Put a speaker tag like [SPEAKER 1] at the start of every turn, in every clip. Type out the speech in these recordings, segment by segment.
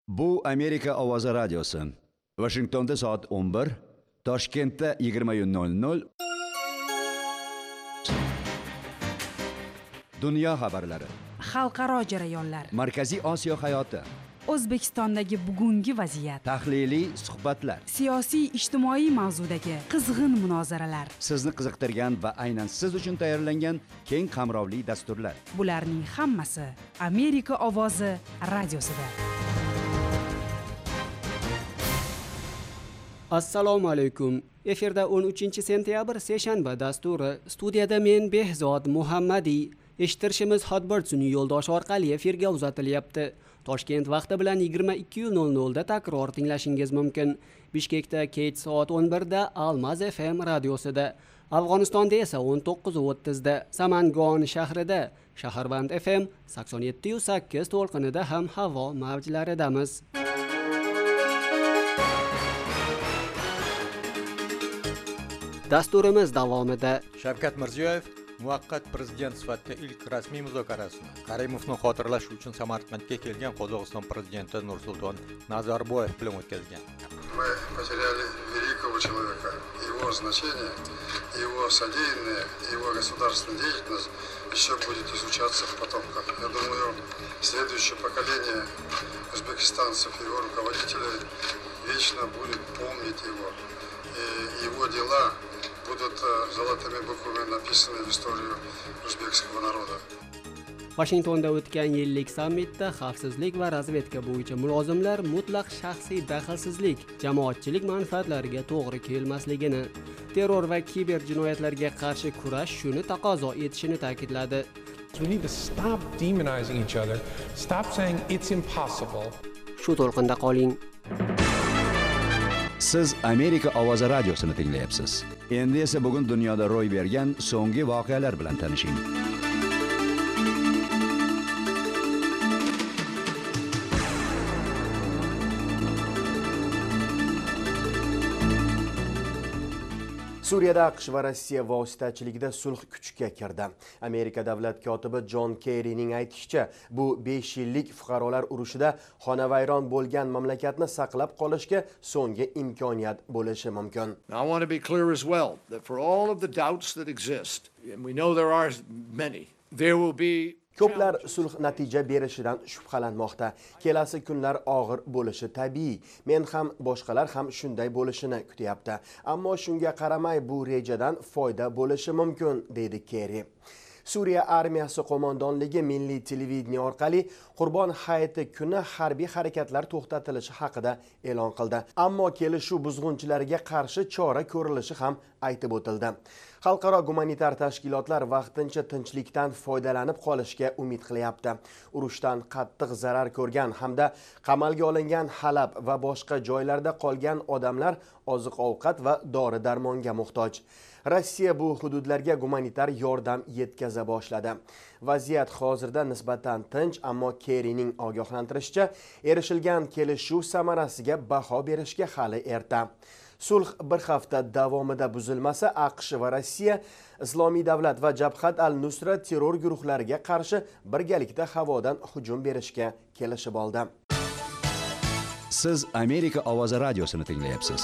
[SPEAKER 1] Bu Amerika Ovozi radiosi. Washingtonda soat 11, Toshkentda 20:00. Dunyo xabarlari.
[SPEAKER 2] Xalqaro jarayonlar.
[SPEAKER 1] Markaziy Osiyo hayoti.
[SPEAKER 2] O'zbekistondagi bugungi vaziyat.
[SPEAKER 1] Tahliliy suhbatlar.
[SPEAKER 2] Siyosiy ijtimoiy mavzudagi qizg'in munozaralar.
[SPEAKER 1] Sizni qiziqtirgan va aynan siz uchun tayyorlangan keng qamrovli dasturlar.
[SPEAKER 2] Bularning hammasi Amerika Ovozi radiosida.
[SPEAKER 3] Assalomu alaykum. Efirda 13-sentyabr seshanba dasturi. Studiyada men Behzod Muhammadiy. Eshittirishimiz Hotbird sun'iy yo'ldoshi orqali efirga uzatilyapti. Toshkent vaqti bilan 22:00 da takror tinglashingiz mumkin. Bishkekda kech soat 11 da Almaz FM radiosida. Afg'onistonda esa 19:30 da Samangon shahrida Shaharband FM 87.8 to'lqinida ham havo mavjlaridamiz. Dasturimiz davomida
[SPEAKER 4] Shavkat Mirziyoyev muvaqqat prezident sifatida ilk rasmiy muzokarasini Karimovni xotirlash uchun Samarqandga kelgan Qozog'iston prezidenti Nursulton Nazarboyev bilan o'tkazgan.
[SPEAKER 5] Мы потеряли великого человека. Его значение, его содеянное, его государственная деятельность еще будет изучаться в потомках. Я думаю, следующее поколение узбекистанцев, его руководителей вечно будет помнить его. И его дела будут золотыми буквами написаны в историю узбекского народа.
[SPEAKER 3] Washingtonda o'tgan yillik sammitda xavfsizlik va razvedka bo'yicha mulozimlar mutlaq shaxsiy daxlsizlik, jamoatchilik manfaatlariga to'g'ri kelmasligini, terror va kiber jinoyatlarga qarshi kurash shuni taqozo etishini ta'kidladi.
[SPEAKER 6] We need to stop demonizing each other, stop saying it's impossible.
[SPEAKER 3] Shu to'lqinda qoling.
[SPEAKER 1] Siz Amerika Ovozi radiosini tinglayapsiz. Endi esa bugun dunyoda ro'y bergan so'nggi voqealar bilan tanishing.
[SPEAKER 7] Suriyada AQSh va Rossiya vositachiligida sulh kuchga kirdi. Amerika davlat kotibi John Kerryning aytishicha, bu 5 yillik fuqarolar urushida xonavayron bo'lgan mamlakatni saqlab qolishga so'nggi imkoniyat bo'lishi mumkin.
[SPEAKER 8] Now, I want to be clear as well that for all of the doubts that exist, and we know there are many, there will be
[SPEAKER 7] Ko'plar sulh natija berishidan shubhalanmoqda. Kelasi kunlar og'ir bo'lishi tabiiy. Men ham boshqalar ham shunday bo'lishini kutyapti. Ammo shunga qaramay bu rejadan foyda bo'lishi mumkin, dedi Kerry. Suriya armiyasi qo'mondonligi milliy televideniya orqali Qurbon hayiti kuni harbiy harakatlar to'xtatilishi haqida e'lon qildi. Ammo kelishuv buzg'unchilariga qarshi chora ko'rilishi ham aytib o'tildi. Xalqaro gumanitar tashkilotlar vaqtincha tinchlikdan foydalanib qolishga umid qilyapti. Urushdan qattiq zarar ko'rgan hamda qamalga olingan Halab va boshqa joylarda qolgan odamlar oziq-ovqat va dori-darmonga muhtoj. Rossiya bu hududlarga gumanitar yordam yetkaza boshladi. Vaziyat hozirda nisbatan tinch, ammo Kerryning ogohlantirishicha, erishilgan kelishuv samarasiga baho berishga hali erta. Sulh bir hafta davomida buzilmasa, AQSh va Rossiya Islomiy davlat va Jabhat al-Nusrat terror guruhlariga qarshi birgalikda havodan hujum berishga kelishib oldi.
[SPEAKER 1] Siz Amerika Ovozi radiosini tinglayapsiz.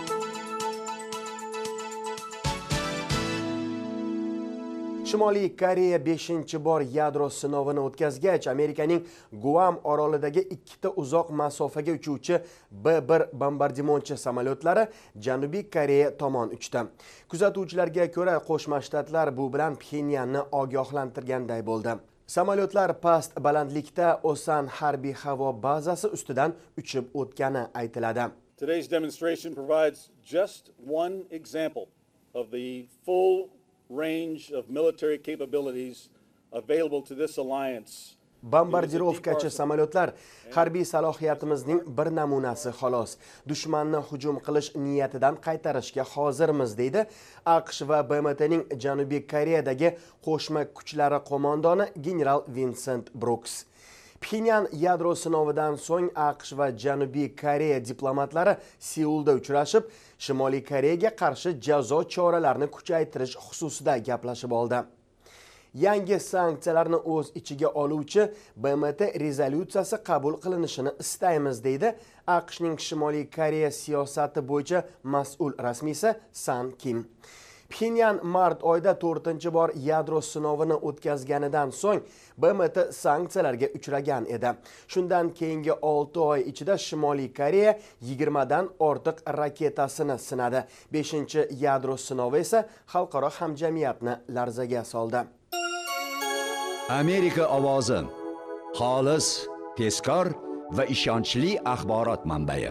[SPEAKER 7] Shimoliy Koreya 5-bor yadro sinovini o'tkazgach, Amerikaning Guam orolidagi ikkita uzoq masofaga uchuvchi B-1 bombardimonchi samolyotlari Janubiy Koreya tomon uchdi. Kuzatuvchilarga ko'ra, Qo'shma Shtatlar bu bilan Pxenyanni ogohlantirganday bo'ldi. Samolyotlar past balandlikda Osan harbiy havo bazasi ustidan uchib o'tgani aytiladi.
[SPEAKER 9] Today's demonstration provides just one example of the full range of military capabilities available to this alliance.
[SPEAKER 7] Bombardirovkachi samolyotlar harbiy salohiyatimizning bir namunasi xolos. Dushmanni hujum qilish niyatidan qaytarishga hozirmiz, deydi AQSh va BMTning Janubiy Koreyadagi qo'shma kuchlari qo'mondoni general Vincent Brooks. Pxenyan yadro sinovidan so'ng AQSh va Janubiy Koreya diplomatlari Seulda uchrashib, Shimoliy Koreyaga qarshi jazo choralarini kuchaytirish xususida gaplashib oldi. yangi sanksiyalarni o'z ichiga oluvchi BMT rezolyutsiyasi qabul qilinishini istaymiz, deydi AQShning Shimoliy Koreya siyosati bo'yicha mas'ul rasmiysi San Kim. Pxenyan mart oyida 4-bor yadro sinovini o'tkazganidan so'ng BMT sanksiyalarga uchragan edi. Shundan keyingi 6 oy ichida Shimoliy Koreya 20 dan ortiq raketasini sinadi. 5-yadro sinovi esa xalqaro hamjamiyatni larzaga soldi.
[SPEAKER 1] Amerika ovozi. Xolis, tezkor va ishonchli axborot manbai.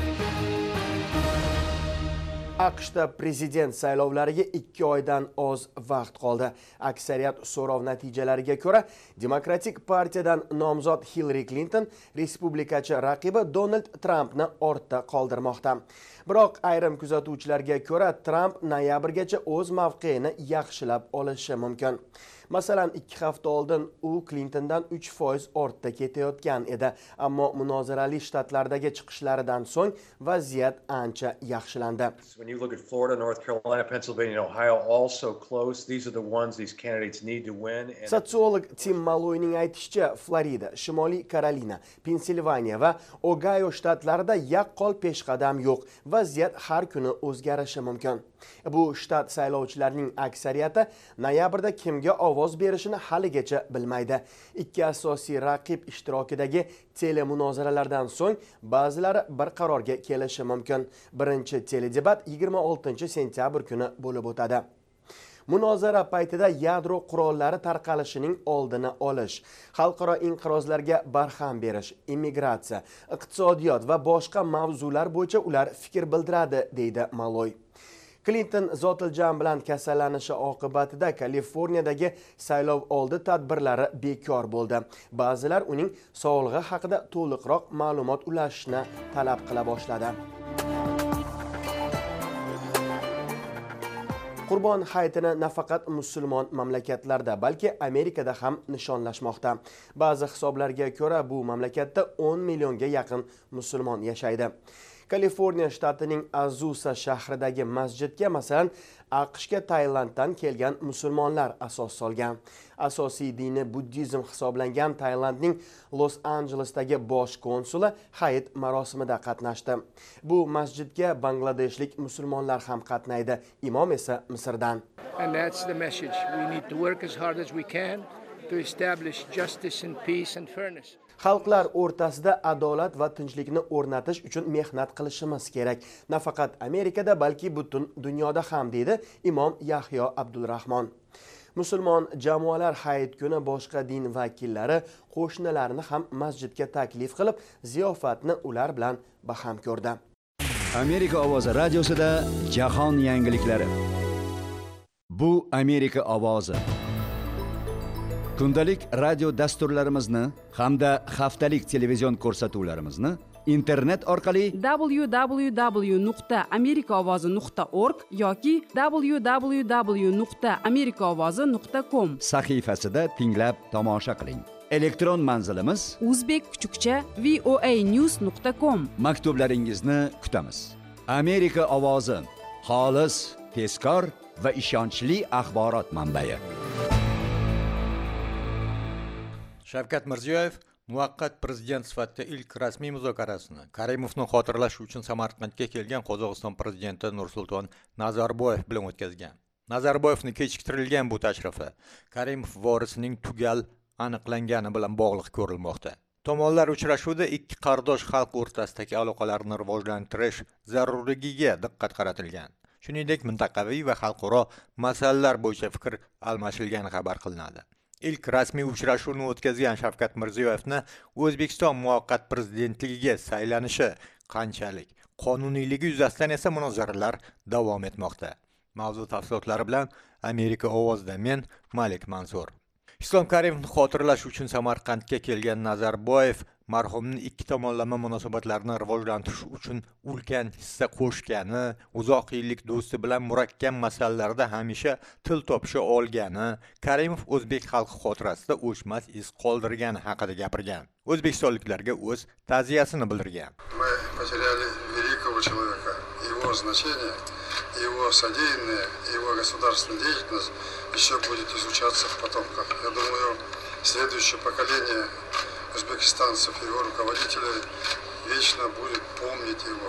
[SPEAKER 7] AQShda prezident saylovlariga 2 oydan oz vaqt qoldi. Aksariyat so'rov natijalariga ko'ra, Demokratik partiyadan nomzod Hillary Clinton respublikachi raqibi Donald Trumpni ortda qoldirmoqda. Biroq ayrim kuzatuvchilarga ko'ra, Trump noyabrgacha o'z mavqeini yaxshilab olishi mumkin. Masalan, 2 hafta oldin u Clintondan 3% ortda ketayotgan edi, ammo munozarali shtatlardagi chiqishlaridan so'ng vaziyat ancha yaxshilandi.
[SPEAKER 10] When you look at Florida, North Carolina, Pennsylvania, and Ohio, all so close, these are the ones these candidates need to win.
[SPEAKER 7] Sotsiolog Tim Malloyning aytishicha, Florida, Shimoliy Karolina, Pensilvaniya va Ohio shtatlarida yaqqol peshqadam yo'q. Vaziyat har kuni o'zgarishi mumkin. Bu shtat saylovchilarining aksariyati noyabrda kimga ovoz berishini haligacha bilmaydi. Ikki asosiy raqib ishtirokidagi telemunozaralardan so'ng ba'zilari bir qarorga kelishi mumkin. Birinchi teledebat 26 sentyabr kuni bo'lib o'tadi. Munozara paytida yadro qurollari tarqalishining oldini olish, xalqaro inqirozlarga barham berish, immigratsiya, iqtisodiyot va boshqa mavzular bo'yicha ular fikr bildiradi, deydi Malloy. Clinton zotiljam bilan kasallanishi oqibatida Kaliforniyadagi saylov oldi tadbirlari bekor bo'ldi. Ba'zilar uning sog'lig'i haqida to'liqroq ma'lumot ulashishni talab qila boshladi. Qurbon hayitini nafaqat musulmon mamlakatlarda, balki Amerikada ham nishonlashmoqda. Ba'zi hisoblarga ko'ra, bu mamlakatda 10 millionga yaqin musulmon yashaydi. Kaliforniya shtatining Azusa shahridagi masjidga masalan AQShga Tailanddan kelgan musulmonlar asos solgan. Asosiy dini buddizm hisoblangan Tailandning Los Angelesdagi bosh konsuli hayit marosimida qatnashdi. Bu masjidga bangladeshlik musulmonlar ham qatnaydi. Imom esa Misrdan.
[SPEAKER 8] And that's the message. We need to work as hard as we can to establish justice and peace and fairness.
[SPEAKER 7] Xalqlar o'rtasida adolat va tinchlikni o'rnatish uchun mehnat qilishimiz kerak. Nafaqat Amerikada, balki butun dunyoda ham, deydi Imom Yahyo Abdulrahmon. Musulmon jamoalar hayit kuni boshqa din vakillari qo'shnilarini ham masjidga taklif qilib, ziyofatni ular bilan baham ko'rdi.
[SPEAKER 1] Amerika ovozi radiosida jahon yangiliklari. Bu Amerika ovozi. Kundalik radio dasturlarimizni hamda haftalik televizion ko'rsatuvlarimizni internet orqali
[SPEAKER 2] www.amerikaovozi.org yoki www.amerikaovozi.com
[SPEAKER 1] sahifasida tinglab tomosha qiling. Elektron manzilimiz
[SPEAKER 2] uzbek_voanews.com.
[SPEAKER 1] Maktublaringizni kutamiz. Amerika ovozi, xolis, tezkor va ishonchli axborot manbai.
[SPEAKER 4] Shavkat Mirziyoyev muvaqqat prezident sifatida ilk rasmiy muzokarasini Karimovni xotirlash uchun Samarqandga kelgan Qozog'iston prezidenti Nursulton Nazarboyev bilan o'tkazgan. Nazarboyevning kechiktirilgan bu tashrifi Karimov vorisining tugal aniqlangani bilan bog'liq ko'rilmoqda. Tomonlar uchrashuvda ikki qardosh xalq o'rtasidagi aloqalarni rivojlantirish zarurligiga diqqat qaratilgan. Shuningdek, mintaqaviy va xalqaro masalalar bo'yicha fikr almashilgani xabar qilinadi. İlk rasmiy uchrashuvni o'tkazgan Shavkat Mirziyoyevni O'zbekiston muvaqqat prezidentligiga saylanishi qanchalik qonuniyligi yuzasidan esa munozaralar davom etmoqda. Mavzu tafsilotlari bilan Amerika ovozida men Malik Mansur. Islom Karimovni xotirlash uchun Samarqandga kelgan Nazarboyev marhumning ikki tomonlama munosabatlarni rivojlantirish uchun ulkan hissa qo'shgani, uzoq yillik do'sti bilan murakkab masalalarda hamisha til topisha olgani, Karimov o'zbek xalqi xotirasida o'chmas iz qoldirgani haqida gapirgan. O'zbekistonliklarga o'z ta'ziyasini bildirgan.
[SPEAKER 5] Мы потеряли великого человека. Его значение его содеянное, его государственная деятельность еще будет изучаться в потомках. Я думаю, следующее поколение узбекистанцев, его руководителей вечно будет помнить его.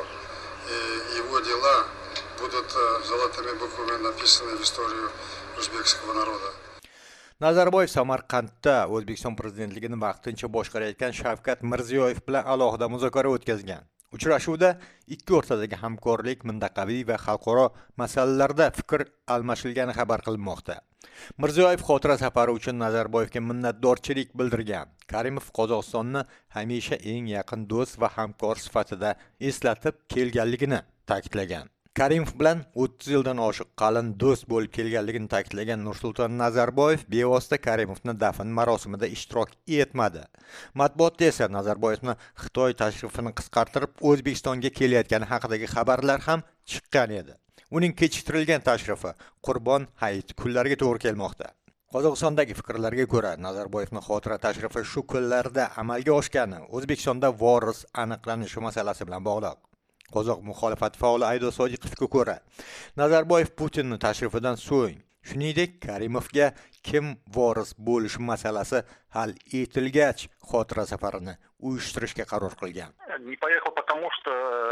[SPEAKER 5] И его дела будут золотыми буквами написаны в историю узбекского народа.
[SPEAKER 4] Nazarboyev Samarqandda O'zbekiston prezidentligini vaqtincha boshqarayotgan Shavkat Mirziyoyev bilan alohida muzokara o'tkazgan. Uchrashuvda ikki o'rtadagi hamkorlik, mintaqaviy va xalqaro masalalarda fikr almashilgani xabar qilinmoqda. Mirziyoyev xotira safari uchun Nazarboyevga minnatdorchilik bildirgan. Karimov Qozog'istonni hamisha eng yaqin do'st va hamkor sifatida eslatib kelganligini ta'kidlagan. Karimov bilan 30 yildan oshiq qalin do'st bo'lib kelganligini ta'kidlagan Nursulton Nazarboyev bevosita Karimovning dafn marosimida ishtirok etmadi. Matbuotda esa Nazarboyevning Xitoy tashrifini qisqartirib O'zbekistonga kelayotgani haqidagi xabarlar ham chiqqan edi. Uning kechiktirilgan tashrifi Qurbon hayiti kunlariga to'g'ri kelmoqda. Qozog'istondagi fikrlarga ko'ra, Nazarboyevning xotira tashrifi shu kunlarda amalga oshgani O'zbekistonda voris aniqlanishi masalasi bilan bog'liq. Qozoq muxolifat faoli Aydo Sodiqovga ko'ra, Nazarboyev Putinning tashrifidan so'ng, shuningdek Karimovga kim voris bo'lishi masalasi hal etilgach, xotira safarini uyushtirishga qaror qilgan.
[SPEAKER 11] Не поехал потому, что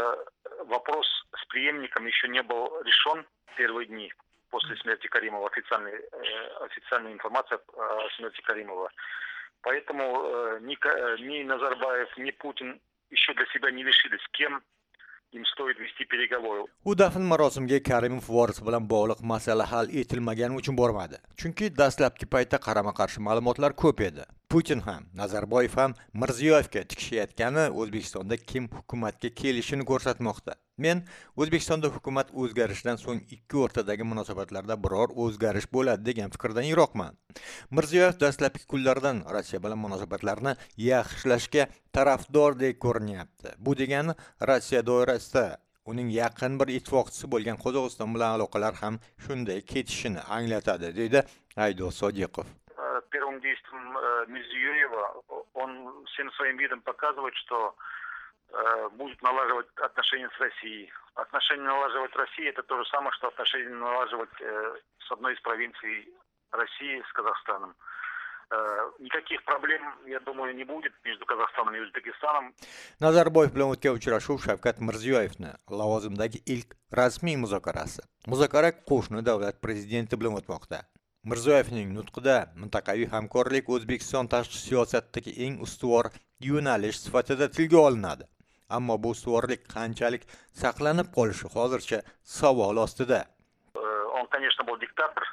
[SPEAKER 11] вопрос с преемником еще не был решен первые дни после смерти Каримова, официальная информация о смерти Каримова. Поэтому ни Назарбаев, ни Путин еще для себя не решили, с кем им стоит вести переговоры.
[SPEAKER 4] U dafn marosimiga Karimov voris bilan bog'liq masala hal etilmagani uchun bormadi. Chunki dastlabki paytda qarama-qarshi ma'lumotlar ko'p edi. Putin ham, Nazarboyev ham Mirziyoyevga tikishayotgani O'zbekistonda kim hukumatga kelishini ko'rsatmoqda. Men O'zbekistonda hukumat o'zgarishidan so'ng ikki o'rtadagi munosabatlarda biror o'zgarish bo'ladi degan fikrdan yiroqman. Mirziyoyev dastlabki kunlardan Rossiya bilan munosabatlarni yaxshilashga tarafdordek ko'rinyapti. Bu degani Rossiya doirasida uning yaqin bir ittifoqchisi bo'lgan Qozog'iston bilan aloqalar ham shunday ketishini anglatadi, deydi Aydo Sodiqov.
[SPEAKER 11] Первым действием Мирзиёева он всем своим видом показывает, что будет налаживать отношения с Россией. Отношения налаживать с Россией — это то же самое, что отношения налаживать с одной из провинций России, с Казахстаном. Никаких проблем, я думаю, не будет между Казахстаном и Узбекистаном.
[SPEAKER 4] Nazarboyev bilan o'tgan uchrashuv Shavkat Mirziyoyevning lavozimdagi ilk rasmiy muzokarasi. Muzokara qo'shni davlat prezidenti bilan o'tmoqda. Mirziyoyevning nutqida mintaqaviy hamkorlik O'zbekiston tashqi siyosatidagi eng ustuvor yo'nalish sifatida tilga olinadi. Ammo bu ustuvorlik qanchalik saqlanib qolishi hozircha savol ostida.
[SPEAKER 11] Он, конечно, был диктатор,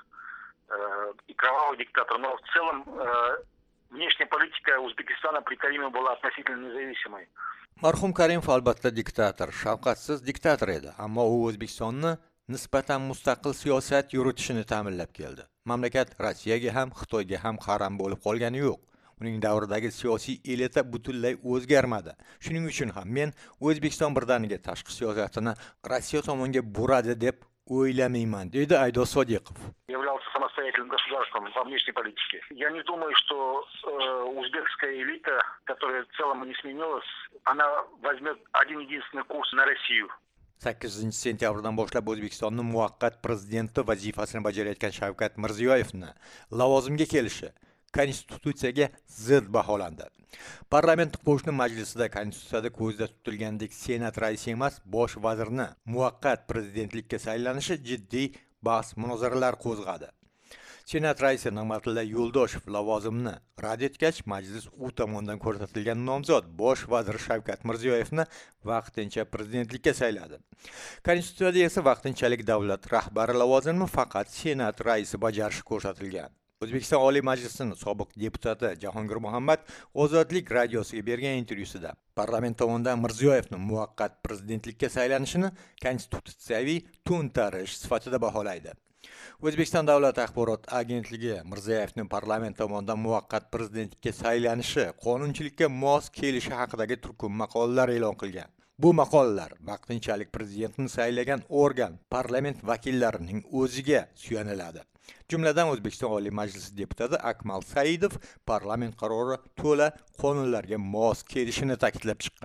[SPEAKER 11] и кровавый диктатор, но в целом внешняя политика Узбекистана при Каримове была относительно независимой.
[SPEAKER 4] Marhum Karimov albatta diktator, shafqatsiz diktator edi, ammo u O'zbekistonni nisbatan mustaqil siyosat yuritishini ta'minlab keldi. Mamlakat Rossiyaga ham, Xitoyga ham qaram bo'lib qolgani yo'q. Uning davridagi siyosiy elita butunlay o'zgarmadi. Shuning uchun ham men O'zbekiston birdaniga tashqi siyosatini Rossiya tomonga buradi deb o'ylamayman, deydi Aydo Sodiqov.
[SPEAKER 11] Являлся самостоятельным государством во внешней политике. Я не думаю, что узбекская элита, которая в целом не сменилась, она возьмет один единственный курс на Россию.
[SPEAKER 4] 8 sentyabrdan boshlab O'zbekistonning muvaqqat prezidenti vazifasini bajarayotgan Shavkat Mirziyoyevni lavozimga kelishi konstitutsiyaga zid baholandi. Parlament qo'shni majlisida konstitutsiyada ko'zda tutilgandek senat raisi emas, bosh vazirni muvaqqat prezidentlikka saylanishi jiddiy bahs-munozaralar qo'zg'adi. Senat raisi Nig'matilla Yo'ldoshev lavozimni rad etgach, majlis u tomonidan ko'rsatilgan nomzod bosh vazir Shavkat Mirziyoyevni vaqtincha prezidentlikka sayladi. Konstitutsiyada esa vaqtinchalik davlat rahbari lavozimini faqat senat raisi bajarishi ko'rsatilgan. O'zbekiston Oliy Majlisining sobiq deputati Jahongir Muhammad Ozodlik radiosiga bergan intervyusida parlament tomonidan Mirziyoyevning muvaqqat prezidentlikka saylanishini konstitutsiyaviy to'ntarish sifatida baholaydi. O'zbekiston Davlat axborot agentligi Mirziyoyevning parlament tomonidan muvaqqat prezidentlikka saylanishi qonunchilikka mos kelishi haqidagi turkum maqolalar e'lon qilgan. Bu maqolalar vaqtinchalik prezidentni saylagan organ parlament vakillarining o'ziga suyaniladi. Jumladan O'zbekiston Oliy Majlisi deputati Akmal Saidov parlament qarori to'la qonunlarga mos kelishini ta'kidlab chiqqan.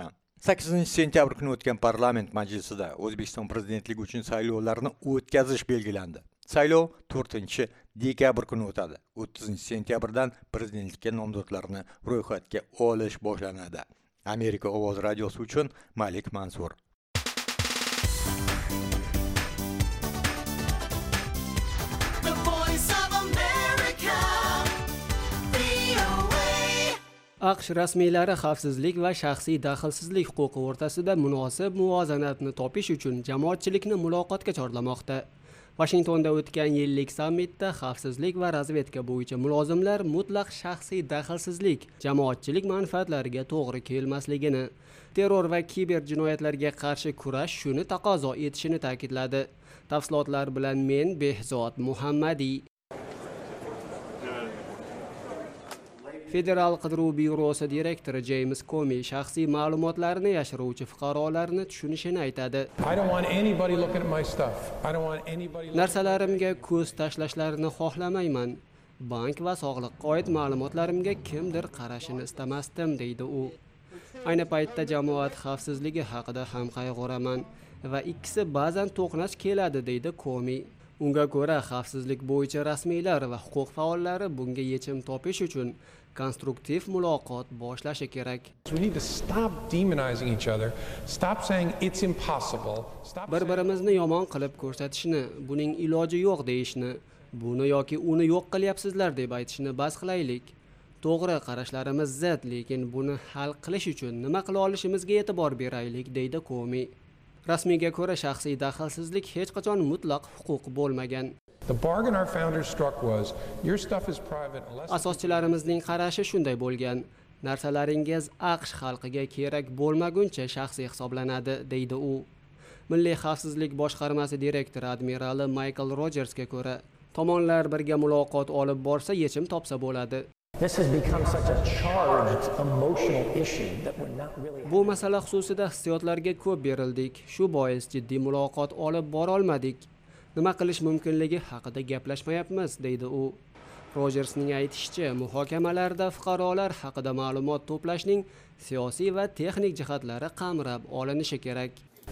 [SPEAKER 4] 8-sentyabr kuni o'tgan parlament majlisida O'zbekiston prezidentligi uchun saylovlarni o'tkazish belgilandi. Saylov 4-dekabr kuni o'tadi. 30-sentyabrdan prezidentlikka nomzodlarni ro'yxatga olish boshlanadi. Amerika ovoz radiosi uchun Malik Mansur.
[SPEAKER 3] AQSh rasmiylari xavfsizlik va shaxsiy daxlsizlik huquqi o'rtasida munosib muvozanatni topish uchun jamoatchilikni muloqotga chorlamoqda. Washingtonda o'tgan yillik sammitda xavfsizlik va razvedka bo'yicha mulozimlar mutlaq shaxsiy daxlsizlik jamoatchilik manfaatlariga to'g'ri kelmasligini, terror va kiber jinoyatlarga qarshi kurash shuni taqozo etishini ta'kidladi. Tafsilotlar bilan men Behzod Muhammadiy. Federal qidiruv byurosi direktori James Comey shaxsiy ma'lumotlarni yashiruvchi fuqarolarni tushunishini aytadi. Narsalarimga ko'z tashlashlarini xohlamayman. Bank va sog'liqqa oid ma'lumotlarimga kimdir qarashini istamasdim, deydi u. Ayni paytda jamoat xavfsizligi haqida ham qayg'uraman va ikkisi ba'zan to'qnash keladi, deydi Comey. Unga ko'ra, xavfsizlik bo'yicha rasmiylar va huquq faollari bunga yechim topish uchun konstruktiv muloqot boshlashi kerak. Bir-birimizni yomon qilib ko'rsatishni, buning iloji yo'q deyishni, buni yoki uni yo'q qilyapsizlar deb aytishni bas qilaylik. To'g'ri, qarashlarimiz zid, lekin buni hal qilish uchun nima qila olishimizga e'tibor beraylik, deydi Comey. Rasmiyga ko'ra, shaxsiy daxlsizlik hech qachon mutlaq huquq bo'lmagan. Asoschilarimizning qarashi shunday bo'lgan. Narsalaringiz AQSh xalqiga kerak bo'lmaguncha shaxsiy hisoblanadi, deydi u. Milliy xavfsizlik boshqarmasi direktori admirali Michael Rogersga ko'ra, tomonlar birga muloqot olib borsa yechim topsa bo'ladi. Bu masala xususida hissiyotlarga ko'p berildik. Shu bois jiddiy muloqot olib bora olmadik. Nima qilish mumkinligi haqida gaplashmayapmiz, deydi u. Rogersning aytishicha, muhokamalarda fuqarolar haqida ma'lumot to'plashning siyosiy va texnik jihatlari qamrab olinishi kerak.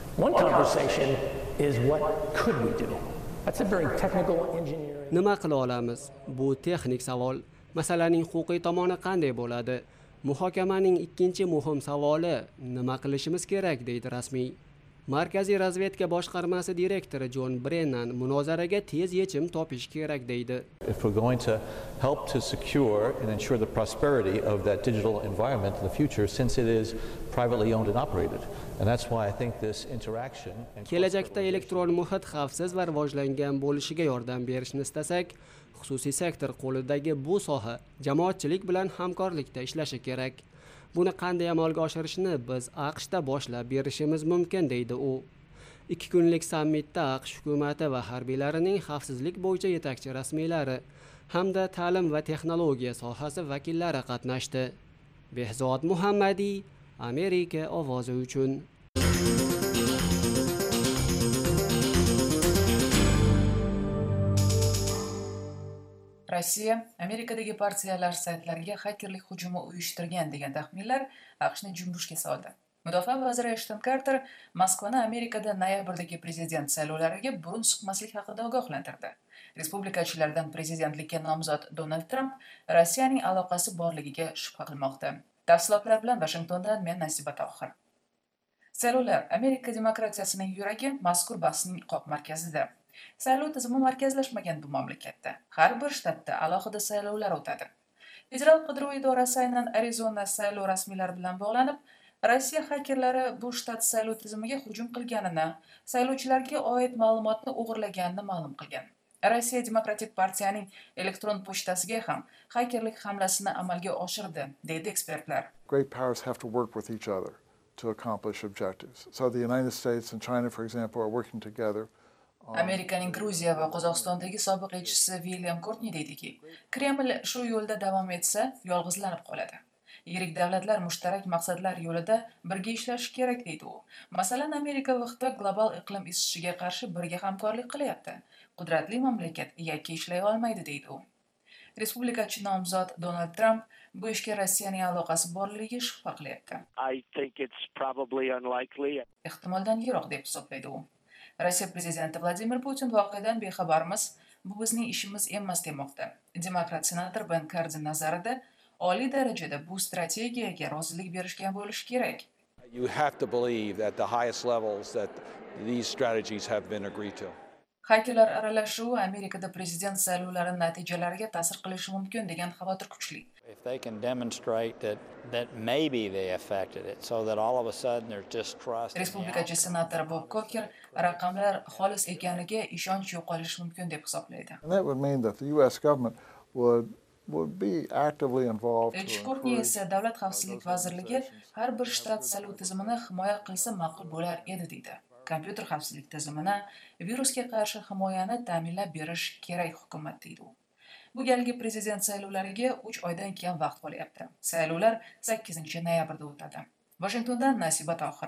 [SPEAKER 3] Nima qila olamiz? Bu texnik savol. Masalaning huquqiy tomoni qanday bo'ladi? Muhokamaning ikkinchi muhim savoli, nima qilishimiz kerak, deydi rasmiy. Markaziy razvedka boshqarmasi direktori John Brennan munozaraga tez yechim topish kerak, deydi.
[SPEAKER 12] If we're going to help to secure and ensure the prosperity of that digital environment in the future, since it is privately owned and operated. And that's why I think this interaction
[SPEAKER 3] kelajakda elektron muhit xavfsiz va rivojlangan bo'lishiga yordam berishni istasak, xususiy sektor qo'lidagi bu soha jamoatchilik bilan hamkorlikda ishlashi kerak. Buni qanday amalga oshirishni biz AQShda boshlab berishimiz mumkin, deydi u. 2 kunlik sammitda AQSh hukumati va harbiylarining xavfsizlik bo'yicha yetakchi rasmiylari hamda ta'lim va texnologiya sohasi vakillari qatnashdi. Behzod Muhammadiy, Amerika ovozi uchun.
[SPEAKER 13] Rossiya Amerikadagi partiyalar saytlariga xakerlik hujumi uyushtirgan degan taxminlar AQShni jumbushga soldi. Mudofaa vaziri Ashton Carter Moskvani Amerikada noyabrdagi prezident saylovlariga burun suqmaslik haqida ogohlantirdi. Respublikachilardan prezidentlikka nomzod Donald Trump Rossiyaning aloqasi borligiga shubha qilmoqda. Tafsilotlar bilan Washingtondan men Nasiba Tohir. Saylovlar Amerika demokratiyasining yuragi mazkur bahsning qoq markazida. Saylov tizimi markazlashmagan bu mamlakatda. Har bir shtatda alohida saylovlar o'tadi. Federal qidiruv idorasi aynan Arizona saylov rasmiylari bilan bog'lanib, Rossiya xakerlari bu shtat saylov tizimiga hujum qilganini, saylovchilarga oid ma'lumotni o'g'irlaganini ma'lum qilgan. Rossiya Demokratik partiyaning elektron pochtasiga ham xakerlik hamlasini amalga oshirdi, deydi ekspertlar.
[SPEAKER 14] Great powers have to work with each other to accomplish objectives. So the United States and China, for example, are working together.
[SPEAKER 13] Amerikaning Gruziya va Qozog'istondagi sobiq elchisi William Courtney deydiki, Kreml shu yo'lda davom etsa, yolg'izlanib qoladi. Yirik davlatlar mushtarak maqsadlar yo'lida birga ishlashi kerak, deydi u. Masalan, Amerika va Xitoy global iqlim isishiga qarshi birga hamkorlik qilyapti. Qudratli mamlakat yakka ishlay olmaydi, deydi u. Respublikachi nomzod Donald Trump bu ishga Rossiyaning aloqasi borligiga shubha qilyapti.
[SPEAKER 15] I think it's probably unlikely.
[SPEAKER 13] Ehtimoldan yiroq deb hisoblaydi u. Rossiya prezidenti Vladimir Putin voqeadan bexabarmiz, bu bizning ishimiz emas demoqda. Demokrat senator Ben Cardin nazarida oliy darajada bu strategiyaga rozilik berishgan bo'lishi kerak.
[SPEAKER 16] You have to believe at the highest levels that these strategies have been agreed to.
[SPEAKER 13] Hakerlar aralashuvi Amerikada prezident saylovlari natijalariga ta'sir qilishi mumkin degan xavotir kuchli.
[SPEAKER 17] If they can demonstrate that maybe they affected it, so that all of a sudden there's distrust.
[SPEAKER 13] Respublikachi senator Bob Corker raqamlar xolis ekaniga ishonch yo'qolishi mumkin deb hisoblaydi.
[SPEAKER 14] And that would mean that the US government would be actively involved.
[SPEAKER 13] Chkorniy esa davlat xavfsizlik vazirligi har bir shtat saylov tizimini himoya qilsa ma'qul bo'lar edi deydi. Kompyuter xavfsizlik tizimini virusga qarshi himoyani ta'minlab berish kerak hukumat deydi u. Bu galgi prezident saylovlariga 3 oydan keyin vaqt qolyapti. Saylovlar 8-noyabrda o'tadi. Washingtondan Nasiba Tohir.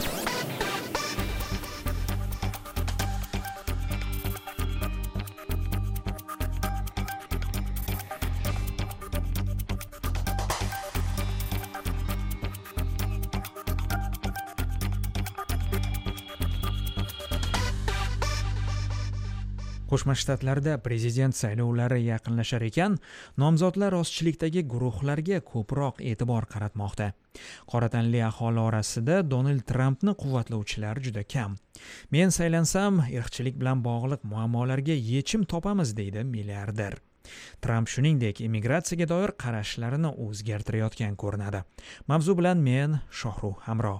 [SPEAKER 18] Qo'shma Shtatlarda prezident saylovlari yaqinlashar ekan, nomzodlar ozchilikdagi guruhlarga ko'proq e'tibor qaratmoqda. Qora tanli aholi orasida Donald Trampni quvvatlovchilar juda kam. Men saylansam, irqchilik bilan bog'liq muammolarga yechim topamiz deydi milliarder. Tramp shuningdek immigratsiyaga doir qarashlarini o'zgartirayotgan ko'rinadi. Mavzu bilan men Shohruh Hamro.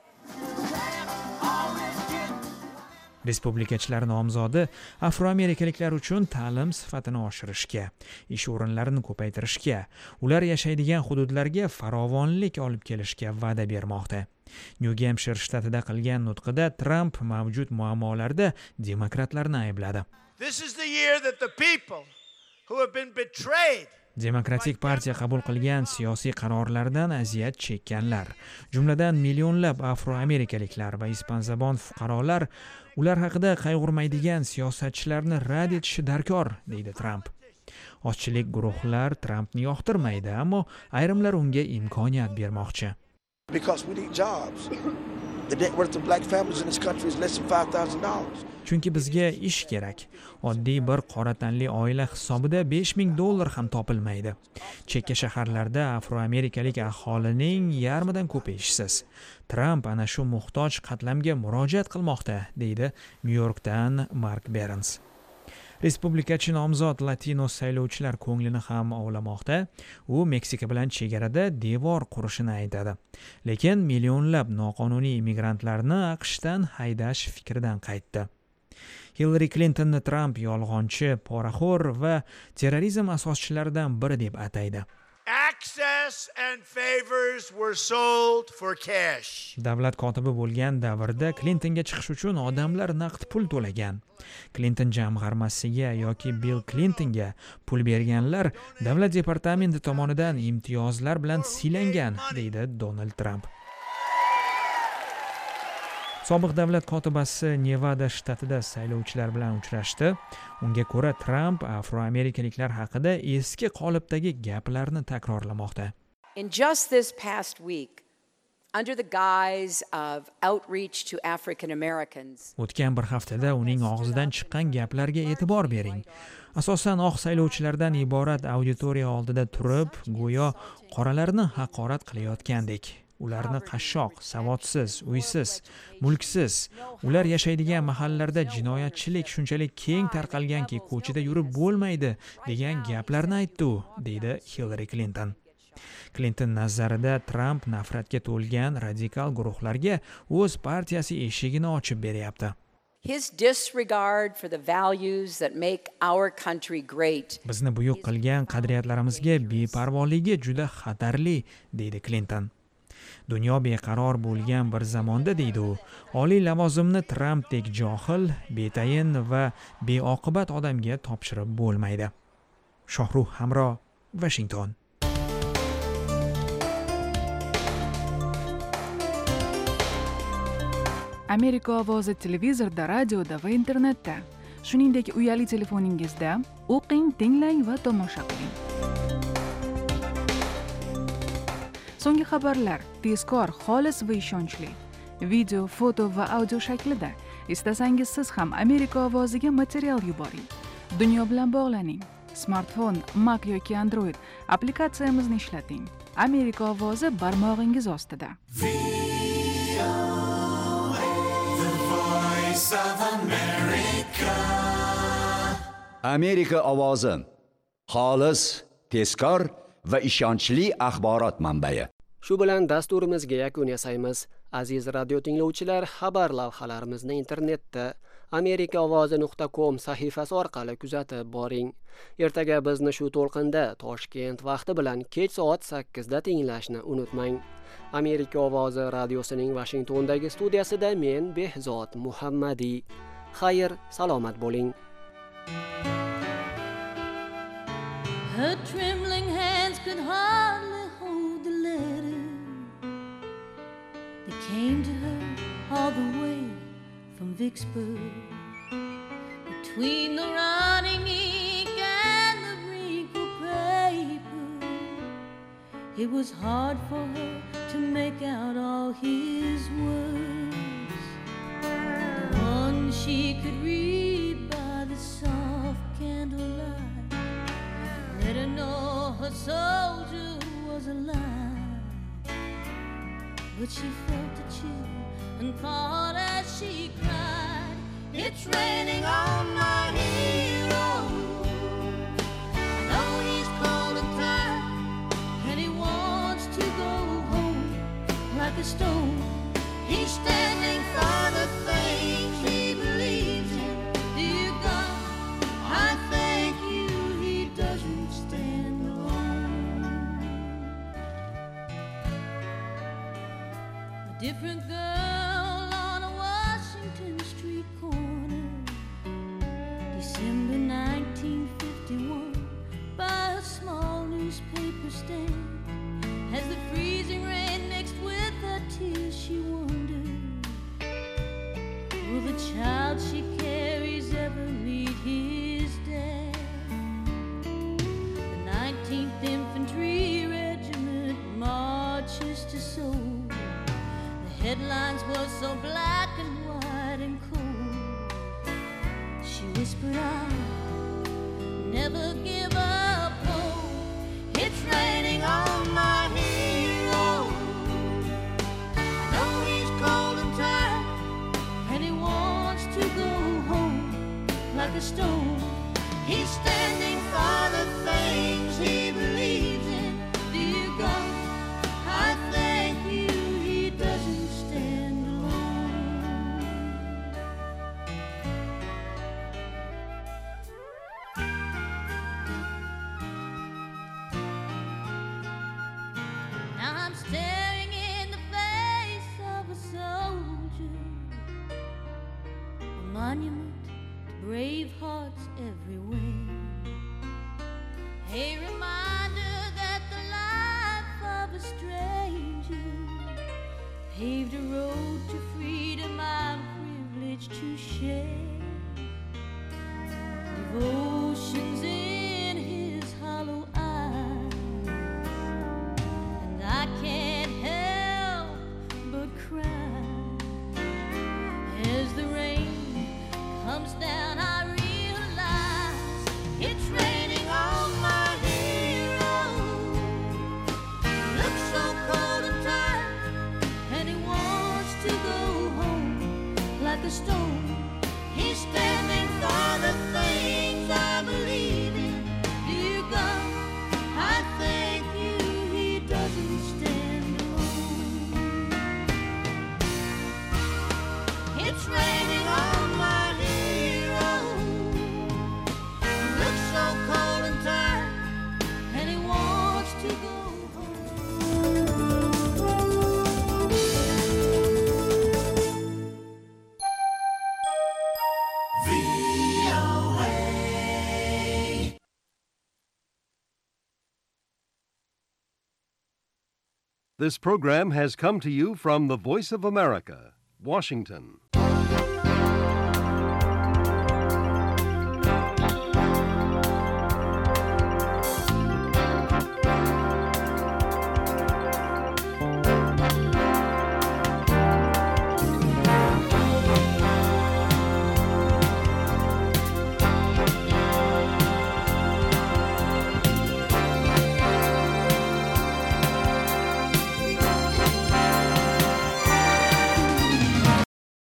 [SPEAKER 18] Respublikachilar nomzodi afroamerikaliklar uchun ta'lim sifatini oshirishga, ish o'rinlarini ko'paytirishga, ular yashaydigan hududlarga farovonlik olib kelishga va'da bermoqda. New Hampshire shtatida qilgan nutqida Trump mavjud muammolarda demokratlarni aybladi.
[SPEAKER 19] This is the year that the people who have been betrayed
[SPEAKER 18] Demokratik partiya qabul qilgan siyosiy qarorlardan aziyat chekkanlar, jumladan millionlab afroamerikaliklar va ispanzabon fuqarolar, ular haqida qayg'urmaydigan siyosatchilarni rad etishi darkor, deydi Trump. Ozchilik guruhlar Trampni yoqtirmaydi, ammo ayrimlar unga imkoniyat bermoqchi.
[SPEAKER 19] Because we need jobs. The net worth of black families in this country is less than $5,000.
[SPEAKER 18] Chunki bizga ish kerak. Oddiy bir qora tanli oila hisobida $5,000 ham topilmaydi. Chekka shaharlarda afroamerikalik aholining yarmidan ko'pi ishsiz. Trump ana shu muhtoj qatlamga murojaat qilmoqda, deydi New Yorkdan Mark Berens. Respublikachi nomzod latino saylovchilar ko'nglini ham ovlamoqda. U Meksika bilan chegarada devor qurishini aytadi. Lekin millionlab noqonuniy immigrantlarni AQShdan haydash fikridan qaytdi. Hillary Clintonni Trump yolg'onchi, poraxo'r va terrorizm asoschilaridan biri deb ataydi.
[SPEAKER 19] Access and favors were sold for cash.
[SPEAKER 18] Davlat kotibi bo'lgan davrda Clintonga chiqish uchun odamlar naqd pul to'lagan. Clinton jamg'armasiga yoki Bill Clintonga pul berganlar davlat departamenti tomonidan imtiyozlar bilan siylangan, deydi Donald Trump. Sobiq davlat kotibasi Nevada shtatida saylovchilar bilan uchrashdi. Unga ko'ra Trump afroamerikaliklar haqida eski qolipdagi gaplarni takrorlamoqda.
[SPEAKER 20] In just this past week, under the guise of outreach to African Americans.
[SPEAKER 18] O'tgan bir haftada uning og'zidan chiqqan gaplarga e'tibor bering. Asosan oq saylovchilardan iborat auditoriya oldida turib, go'yo qoralarni haqorat qilayotgandek. Ularni qashshoq, savodsiz, uysiz, mulksiz, ular yashaydigan mahallalarda jinoyatchilik shunchalik keng tarqalganki, ko'chada yurib bo'lmaydi degan gaplarni aytdi u, deydi Hillary Clinton. Clinton nazarida Trump nafratga to'lgan radikal guruhlarga o'z partiyasi eshigini ochib beryapti.
[SPEAKER 20] His disregard for the values that make our country great.
[SPEAKER 18] Bizni buyuk qilgan qadriyatlarimizga beparvoligi juda xatarli, deydi Clinton. Dunyo beqaror bo'lgan bir zamonda, deydi u, oliy lavozimni Trumpdek johil, betayin va beoqibat odamga topshirib bo'lmaydi. Shohruh Hamro, Washington.
[SPEAKER 2] Amerika ovozi televizorda, radioda va internetda, shuningdek uyali telefoningizda o'qing, tinglang va tomosha qiling. So'nggi xabarlar tezkor, xolis va ishonchli. Video, foto va audio shaklida. Istasangiz siz ham Amerika ovoziga material yuboring. Dunyo bilan bog'laning. Smartfon, Mac yoki Android applikatsiyamizni ishlating. Amerika ovozi barmog'ingiz ostida.
[SPEAKER 1] Amerika ovozi. Xolis, tezkor va ishonchli axborot manbai.
[SPEAKER 3] Shu bilan dasturimizga yakun yasaymiz. Aziz radio tinglovchilar, xabar lavhalarimizni internetda amerikaovozi.com sahifasi orqali kuzatib boring. Ertaga bizni shu to'lqinda Toshkent vaqti bilan kech soat 8 da tinglashni unutmang. Amerika ovozi radiosining Washingtondagi studiyasida men Behzod Muhammadiy. Xayr, salomat bo'ling.
[SPEAKER 21] Her trembling hands could hardly hold the letter that came to her all the way from Vicksburg. Between the rotting ink and the wrinkled paper, it was hard for her to make out all his words. The one she could read by the soft candlelight, let her know her soldier was alive. But she felt a chill and thought as she cried, it's raining on my hero. I know he's cold and tired, and he wants to go home like a stone. He's standing for the things he believes in. Dear God, I thank you he doesn't stand alone. A different girl on a Washington Street corner, December 1951, by a small newspaper stand. As the freezing rain mixed with her tears, she wondered, will the child she carries ever meet his dad? The 19th Infantry Regiment marches to Seoul. The headlines were so black and white and cold. She whispered, I'll never give up hope. It's raining on my hero. I know he's cold and tired, and he wants to go home like a stone. He's standing for the things he believes in. Dear God, I thank you he doesn't stand alone. Now I'm staring in the face of a soldier, a monument to brave hearts everywhere, a reminder that the life of a stranger paved a road to freedom I'm privileged to share. Devotion's in his hollow eyes, and I can't help but cry. As the rain comes down, I realize it's raining on my hero. He looks so cold and tired, and he wants to go home like a stone. He's standing for the things I believe in. Dear God, I thank you he doesn't stand alone. It's raining on my hero. He looks so cold and tired, and he wants to go home.
[SPEAKER 22] This program has come to you from the Voice of America, Washington.